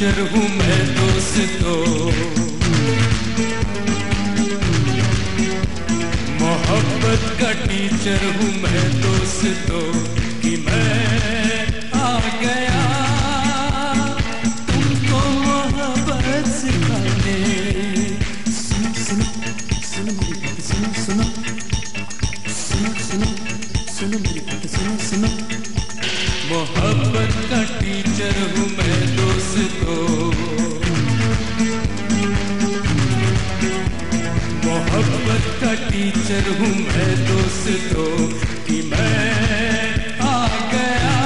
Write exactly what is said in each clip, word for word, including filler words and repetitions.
Teacher हूँ मैं दोस्तों, मोहब्बत का टीचर हूँ मैं दोस्तों, कि मैं आ गया तुमको मोहब्बत सिखाने। सुनो सुनो सुनो मेरी बात, सुनो सुनो सुनो सुनो सुनो मेरी बात, सुनो सुनो। मोहब्बत का टीचर हूँ मैं दोस्तों, मोहब्बत का टीचर हूँ मैं दोस्तों, कि मैं आ गया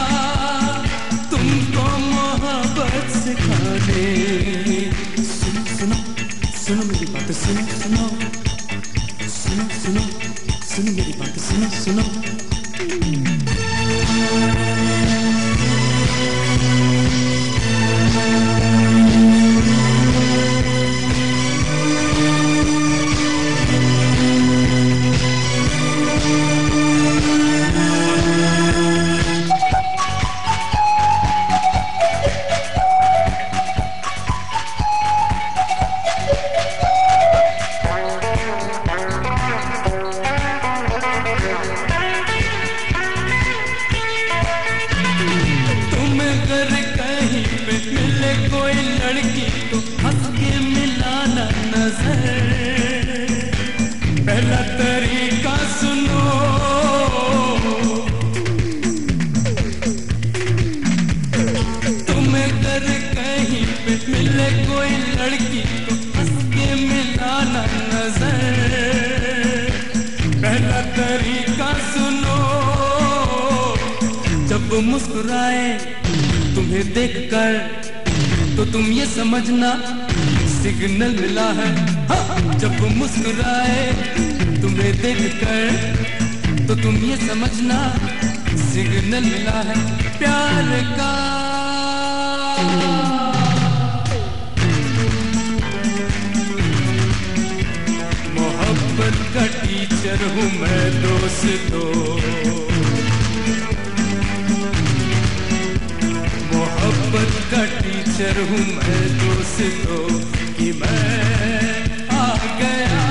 तुमको मोहब्बत सिखाने। सुनो सुनो सुनो मेरी बात, सुनो सुनो सुनो सुनो सुनो मेरी बात, सुनो सुनो। मिले कोई लड़की तो हंस के मिलाना नजर, पहला तरीका सुनो। तुम्हें अगर कहीं पे मिले कोई लड़की तो हंस के मिलाना नजर, पहला तरीका सुनो। जब मुस्कुराए तुम्हें देखकर तो तुम ये समझना सिग्नल मिला है। हाँ! जब मुस्कुराए तुम्हें देखकर तो तुम ये समझना सिग्नल मिला है प्यार का। मोहब्बत का टीचर हूँ मैं दोस्तों, मोहब्बत का टीचर हूँ मैं दोस्तों, कि मैं आ गया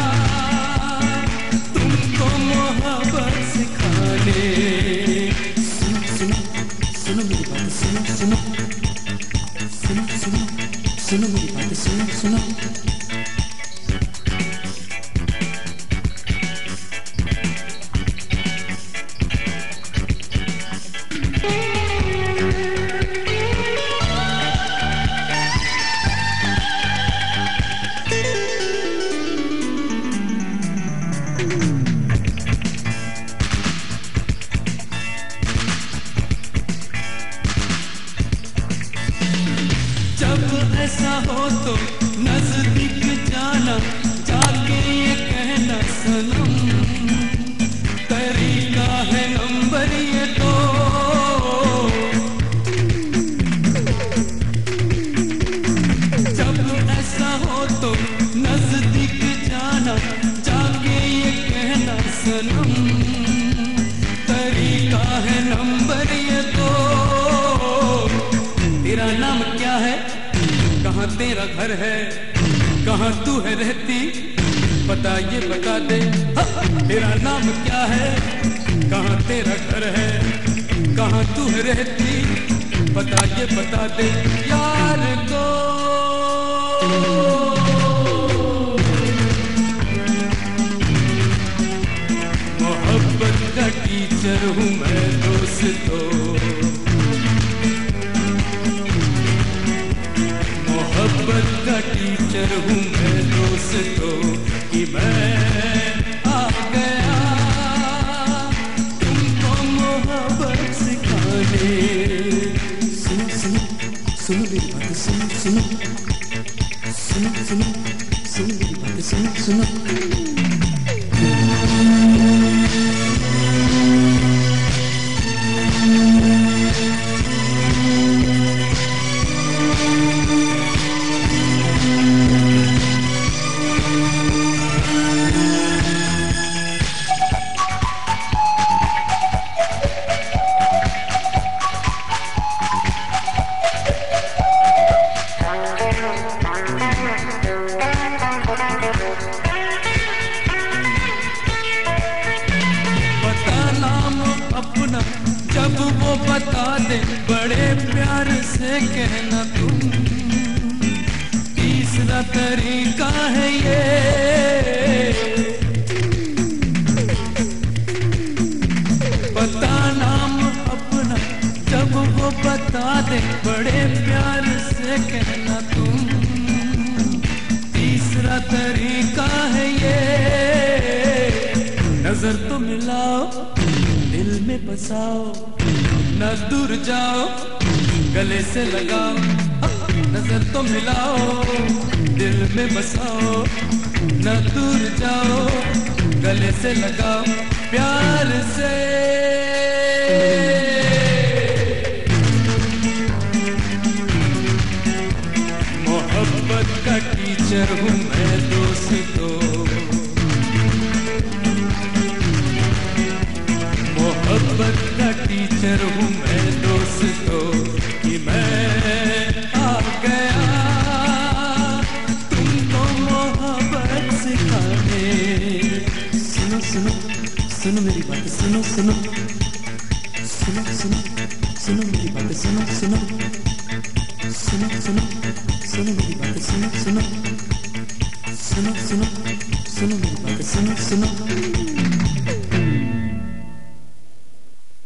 तुमको मोहब्बत सिखाने। सुनो सुनो सुनो मेरी बात, सुनो सुनो सुनो सुनो सुनो मेरी बात, सुनो सुनो। जब ऐसा हो तो नजदीक जाना, जाके ये कहना सनम, तरीका है नंबर ये तो। जब ऐसा हो तो नजदीक जाना, जाके ये कहना सनम, तरीका है नंबर ये तो। तेरा नाम क्या है, कहाँ तेरा घर है, कहाँ तू है रहती, पता ये बता दे। हाँ! तेरा नाम क्या है, कहाँ तेरा घर है, कहाँ तू है रहती, पता ये बता दे यार को। मोहब्बत का टीचर हूँ मैं दोस्तों, मोहब्बत का टीचर हूँ मैं दोस्तों, कि मैं आ गया तुमको मोहब्बत सिखाने। सुनो सुनो सुनो मेरी बात, सुनो सुनो सुनो सुनो सुनो मेरी बात, सुनो सुनो। बता दे, बड़े प्यार से कहना तुम, तीसरा तरीका है ये। बता नाम अपना जब वो बता दे, बड़े प्यार से कहना तुम, तीसरा तरीका है ये। नजर तो मिलाओ, दिल में बसाओ, न दूर जाओ, गले से लगाओ। नजर तो मिलाओ, दिल में बसाओ, न दूर जाओ, गले से लगाओ प्यार से। मोहब्बत का टीचर हूँ मैं दोस्तों, मोहब्बत का टीचर हूँ मैं दोस्तों, कि मैं आ गया तुमको मोहब्बत सिखाने। सुनो सुनो सुनो मेरी बात, सुनो सुनो सुनो सुनो सुनो मेरी बात, सुनो सुनो सुनो सुनो सुनो मेरी बात, सुनो सुनो सुनो सुनो सुनो मेरी बात, सुनो सुनो।